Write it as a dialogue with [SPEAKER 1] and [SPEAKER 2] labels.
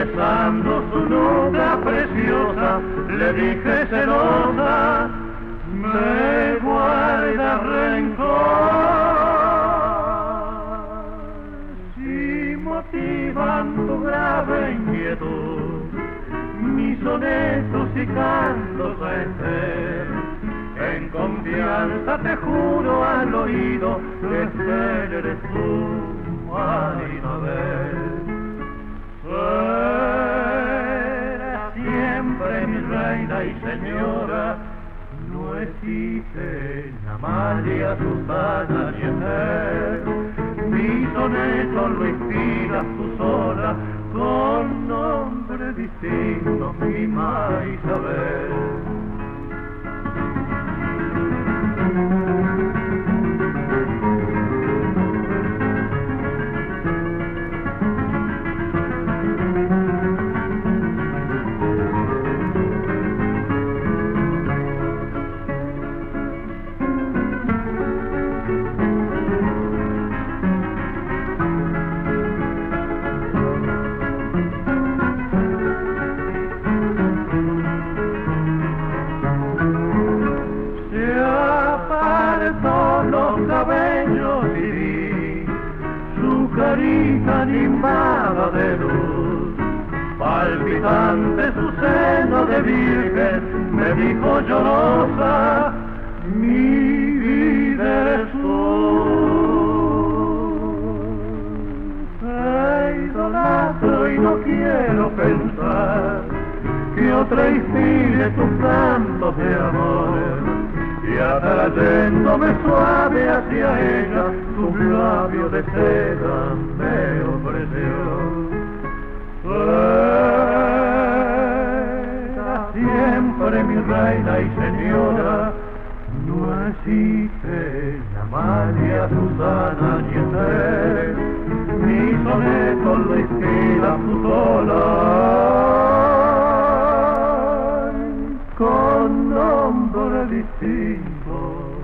[SPEAKER 1] besando su nuca preciosa, le dije celosa, me guarda rencor. Si motivan tu grave inquietud, mis sonetos y cantos a Esther, en confianza te juro al oído que Esther eres tú, ay, Isabel. Será siempre mi reina y señora, no existe ni Amalia, Susana ni Esther. Mi soneto lo inspiras tú sola, con nombre distinto, mi ma Isabel. Carita animada de luz, palpitante su seno de virgen, me dijo llorosa, mi vida eres tú. Te idolatro y no quiero pensar que otra inspire tus cantos de amor, y atrayéndome suave hacia ella, sus labios de seda me ofreció. Será siempre mi reina y señora, no existe ni Amalia, Susana ni Esther, mi soneto lo inspira tu sola, con nombre distinto.